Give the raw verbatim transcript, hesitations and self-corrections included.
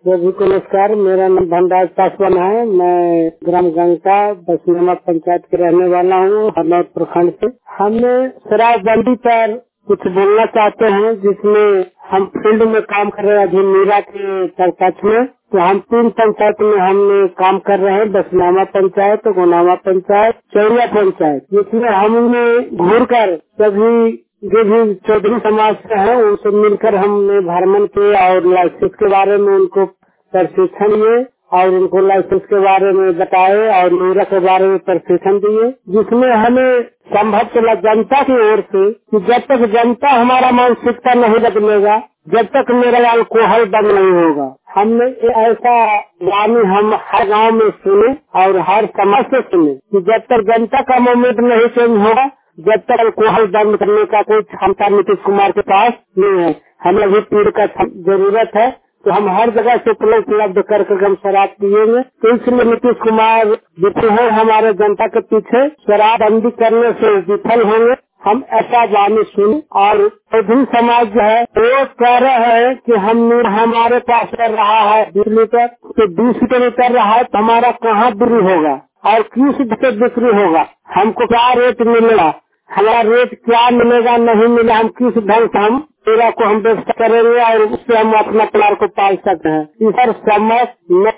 सभी को नमस्कार। मेरा नाम धनराज पासवान है। मैं ग्राम गंगा बसनामा पंचायत के रहने वाला हूँ, हरनौर प्रखंड से। हमने शराबबंदी पर कुछ बोलना चाहते हैं, जिसमें हम फील्ड में काम कर रहे हैं अभी मीरा के सरपंच में। तो हम तीन पंचायत में हमने काम कर रहे हैं, बसनामा पंचायत, गोनामा पंचायत, चौरिया पंचायत, जिसमें हमने घूर कर सभी जो भी चौधरी समाज से है उनसे मिलकर हमने भ्रमण किए और लाइसेंस के बारे में उनको प्रशिक्षण दिए और उनको लाइसेंस के बारे में बताए और मीरा के बारे में प्रशिक्षण दिए, जिसमें हमें संभव चला जनता की ओर से कि जब तक जनता हमारा मानसिकता नहीं बदलेगा, जब तक मेरा अल्कोहल बंद नहीं होगा। हमने ऐसा वाणी हम हर गांव में सुने और हर समाज से सुने कि जब तक जनता का मूवमेंट नहीं चेंज होगा, जब तक अल्कोहल बंद करने का कोई क्षमता नीतीश कुमार के पास नहीं है। हमें अभी पीड़ का जरूरत है, तो हम हर जगह से उपलब्ध करके हम शराब पिएंगे। तो इसलिए नीतीश कुमार जितने हैं हमारे जनता के पीछे शराबबंदी करने से विफल होंगे। हम ऐसा वाणी सुन और चौधरी समाज जो है वो कह रहे हैं कि हम हमारे पास कर रहा है बीस लीटर, तो बीस लीटर कर रहा है तो हमारा कहाँ बिक्री होगा और किस से बिक्री होगा, हमको क्या रेट मिलेगा, हमारा रेट क्या मिलेगा नहीं मिलेगा, हम किस ढंग से हम तेरा को हम व्यवस्था करेंगे और उससे हम अपना परिवार को पाल सकते हैं। इस पर समझ